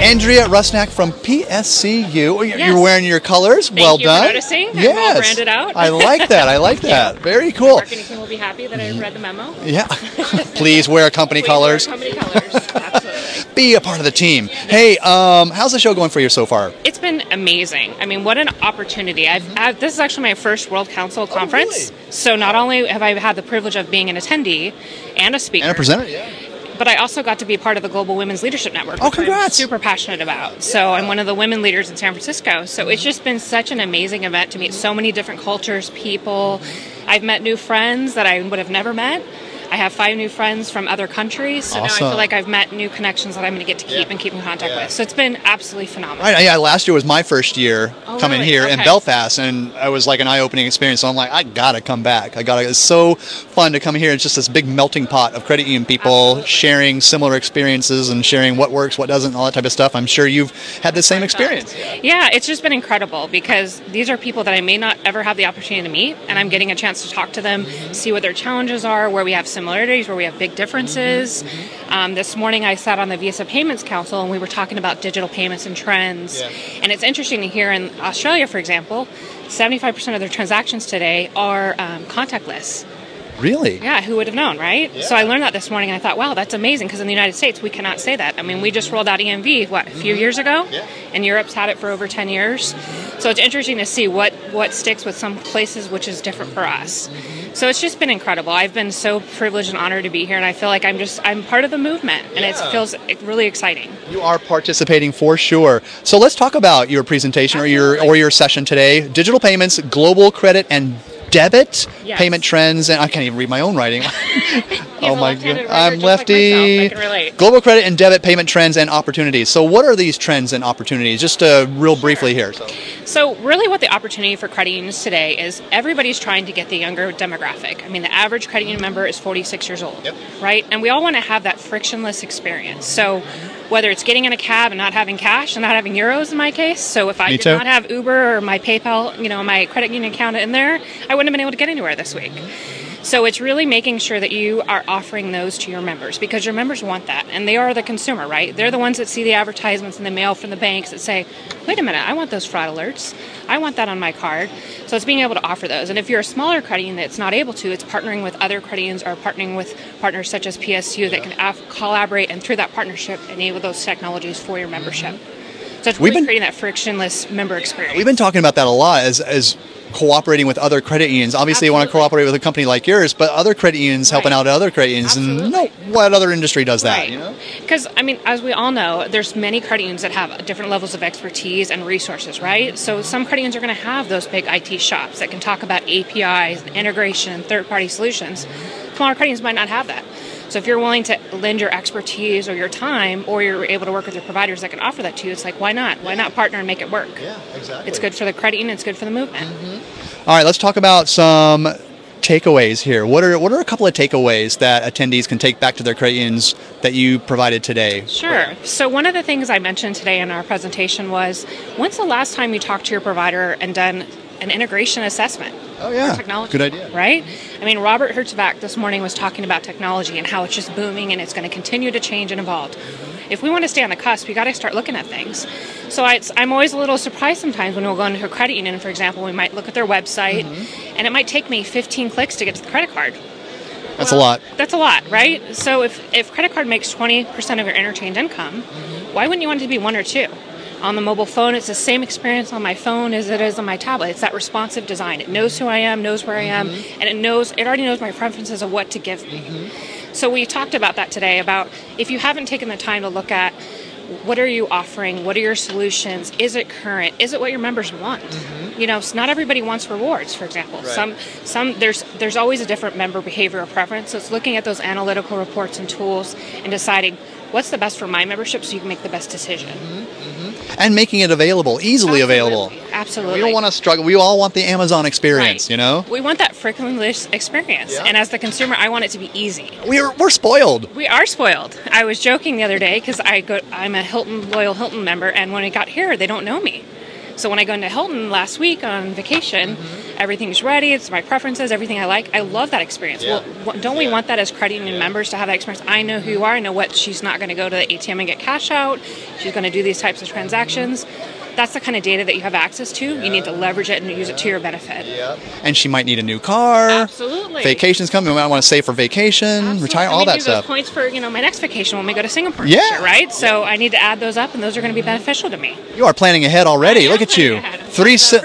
Andrea Rusnak from PSCU. Yes. You're wearing your colors. Thank you done. for noticing. Yes. I'm well branded out. I like that. I like that. Very The cool. marketing team will be happy that I read the memo. Yeah. Please wear company Please wear colors. company colors. Absolutely. Be a part of the team. Hey, how's the show going for you so far? It's been amazing. I mean, what an opportunity. This is actually my first World Council conference. really? So not only have I had the privilege of being an attendee and a speaker, And a presenter, yeah. but I also got to be part of the Global Women's Leadership Network, Oh, which I'm congrats. super passionate about. So I'm one of the women leaders in San Francisco. So it's just been such an amazing event to meet so many different cultures, people. I've met new friends that I would have never met. I have 5 new friends from other countries, so now I Awesome. feel like I've met new connections that I'm going to get to keep and keep in contact with. So it's been absolutely phenomenal. Right, yeah, last year was my first year coming really? here in Okay. Belfast, and it was like an eye-opening experience. So I'm like, I gotta come back. It's so fun to come here. It's just this big melting pot of credit union people Absolutely. sharing similar experiences and sharing what works, what doesn't, all that type of stuff. I'm sure you've had the same experience. Yeah, it's just been incredible because these are people that I may not ever have the opportunity to meet, and I'm getting a chance to talk to them, see what their challenges are, where we have similarities, where we have big differences. This morning I sat on the Visa Payments Council and we were talking about digital payments and trends. Yeah. And it's interesting to hear in Australia, for example, 75% of their transactions today are contactless. Really? Yeah, who would have known, right? Yeah. So I learned that this morning and I thought, wow, that's amazing because in the United States we cannot say that. I mean, we just rolled out EMV, a few years ago? Yeah. And Europe's had it for over 10 years. So it's interesting to see what sticks with some places, which is different for us. So it's just been incredible. I've been so privileged and honored to be here, and I feel like I'm part of the movement, and it feels really exciting. You are participating for sure. So let's talk about your presentation or your session today. Digital payments, global credit and debit, Yes. payment trends, and I can't even read my own writing. Oh my left-handed god, writer I'm just like lefty. myself. I can relate. Global credit and debit payment trends and opportunities. So what are these trends and opportunities? Just real briefly here. So really what the opportunity for credit unions today is everybody's trying to get the younger demographic. I mean, the average credit union member is 46 years old, right? And we all want to have that frictionless experience. So whether it's getting in a cab and not having cash and not having euros in my case. So if I Me did too. not have Uber or my PayPal, my credit union account in there, I wouldn't have been able to get anywhere this week. So it's really making sure that you are offering those to your members because your members want that. And they are the consumer, right? They're the ones that see the advertisements in the mail from the banks that say, wait a minute, I want those fraud alerts. I want that on my card. So it's being able to offer those. And if you're a smaller credit union that's not able to, it's partnering with other credit unions or partnering with partners such as PSU that can collaborate and through that partnership enable those technologies for your membership. So it's really creating that frictionless member experience. We've been talking about that a lot as cooperating with other credit unions. Obviously, you want to cooperate with a company like yours, but other credit unions helping out other credit unions. Absolutely. And what other industry does that? Right. Because, I mean, as we all know, there's many credit unions that have different levels of expertise and resources, right? So some credit unions are going to have those big IT shops that can talk about APIs, and integration, and third-party solutions. Smaller credit unions might not have that. So if you're willing to lend your expertise or your time, or you're able to work with your providers that can offer that to you, it's like, why not? Why not partner and make it work? Yeah, exactly. It's good for the credit union, it's good for the movement. All right, let's talk about some takeaways here. What are a couple of takeaways that attendees can take back to their credit unions that you provided today? Sure. So one of the things I mentioned today in our presentation was, when's the last time you talked to your provider and done an integration assessment? Oh yeah, Technology. good idea. Right? I mean, Robert Hertzbach this morning was talking about technology and how it's just booming and it's going to continue to change and evolve. If we want to stay on the cusp, we got to start looking at things. So I'm always a little surprised sometimes when we'll go into a credit union, for example, we might look at their website and it might take me 15 clicks to get to the credit card. That's a lot. That's a lot, right? So if credit card makes 20% of your interchange income, why wouldn't you want it to be 1 or 2? On the mobile phone, it's the same experience on my phone as it is on my tablet. It's that responsive design. It knows who I am, knows where I am, and it already knows my preferences of what to give me. So we talked about that today, about if you haven't taken the time to look at what are you offering, what are your solutions, is it current, is it what your members want? So not everybody wants rewards, for example. Right. Some there's always a different member behavior or preference. So it's looking at those analytical reports and tools and deciding what's the best for my membership so you can make the best decision. And making it available, easily available. Absolutely. We don't want to struggle. We all want the Amazon experience, Right. We want that frictionless experience. Yeah. And as the consumer, I want it to be easy. We're spoiled. We are spoiled. I was joking the other day because I'm a loyal Hilton member, and when I got here, they don't know me. So when I go into Hilton last week on vacation, everything's ready. It's my preferences, everything I like. I love that experience. Yeah. Well, don't we want that as credit union members to have that experience? I know who you are. I know what she's not going to go to the ATM and get cash out. She's going to do these types of transactions. That's the kind of data that you have access to. You need to leverage it and use it to your benefit. And she might need a new car. Absolutely. Vacation's coming. We might want to save for vacation, Absolutely. retire, I all may that use stuff. those points for my next vacation when we go to Singapore. Yeah. This year, right. So I need to add those up, and those are going to be beneficial to me. You are planning ahead already. I am Look at you. planning ahead. I'm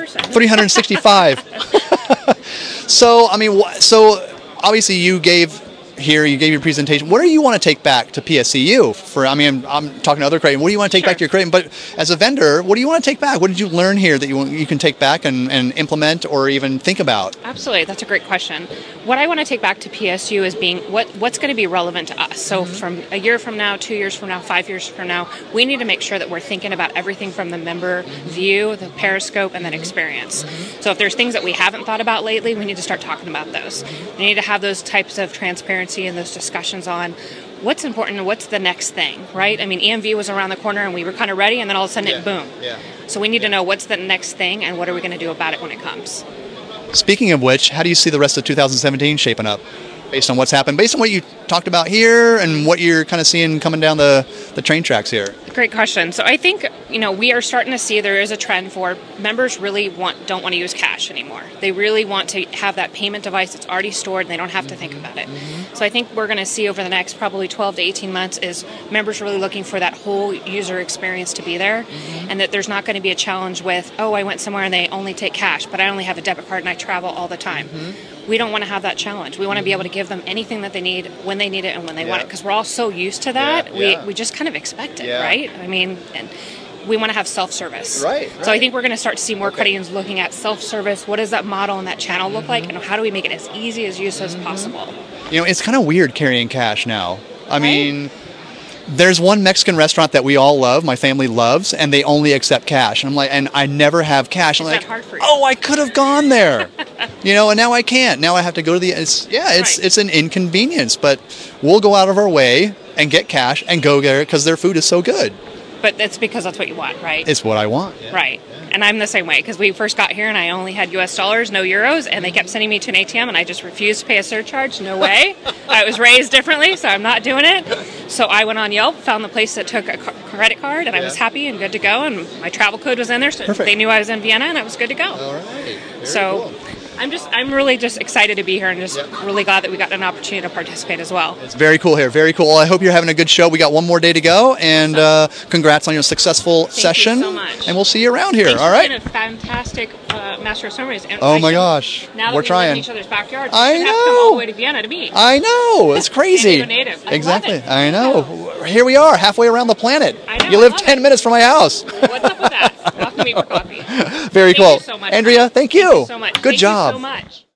365. So, I mean, so obviously you gave your presentation. What do you want to take back to PSCU? I'm talking to other credit. What do you want to take back to your credit? But as a vendor, what do you want to take back? What did you learn here that you can take back and implement or even think about? Absolutely, that's a great question. What I want to take back to PSU is being what's going to be relevant to us. So from a year from now, 2 years from now, 5 years from now, we need to make sure that we're thinking about everything from the member view, the Periscope, and then experience. So if there's things that we haven't thought about lately, we need to start talking about those. We need to have those types of transparency and those discussions on what's important and what's the next thing, right? I mean, EMV was around the corner and we were kind of ready, and then all of a sudden boom. Yeah. So we need to know what's the next thing and what are we going to do about it when it comes. Speaking of which, how do you see the rest of 2017 shaping up? Based on what's happened, based on what you talked about here and what you're kind of seeing coming down the train tracks here? Great question. So I think, we are starting to see there is a trend for members really don't want to use cash anymore. They really want to have that payment device that's already stored and they don't have to think about it. So I think we're going to see over the next probably 12 to 18 months is members really looking for that whole user experience to be there, and that there's not going to be a challenge with, oh, I went somewhere and they only take cash, but I only have a debit card and I travel all the time. We don't want to have that challenge. We want to be able to give them anything that they need when they need it and when they want it, because we're all so used to that. We just kind of expect it, right? I mean, and we want to have self-service. Right. So I think we're going to start to see more credit unions looking at self-service. What does that model and that channel look like, and how do we make it as easy as use as possible? It's kind of weird carrying cash now. I mean, there's one Mexican restaurant that we all love, my family loves, and they only accept cash. And I'm like, and I never have cash. I'm Is like, that hard for you? oh, I could have gone there. And now I can't. Now I have to go to it's an inconvenience, but we'll go out of our way and get cash and go there because their food is so good. But it's because that's what you want, right? It's what I want. Right. And I'm the same way, because we first got here and I only had US dollars, no euros, and they kept sending me to an ATM and I just refused to pay a surcharge. No way. I was raised differently, so I'm not doing it. So I went on Yelp, found the place that took a credit card, and I was happy and good to go, and my travel code was in there, so they knew I was in Vienna and I was good to go. All right. So cool. I'm really just excited to be here and just really glad that we got an opportunity to participate as well. It's very cool here. Very cool. Well, I hope you're having a good show. We got one more day to go, and congrats on your successful session. Thank you so much. And we'll see you around here. Thanks All right. for being a fantastic Master of Ceremonies. And oh my gosh. Now that we're we trying. live in each other's backyards, I we know. have to come all the way to Vienna to meet. I know. It's crazy. Native. Exactly. Love it. I know. Here we are, halfway around the planet. I know, You live I love 10 minutes from my house. What's up with that? We'll have to meet for coffee. Very Thank cool. you so much. Andrea, thank you. Thank you so much. Good job. Thank you so much.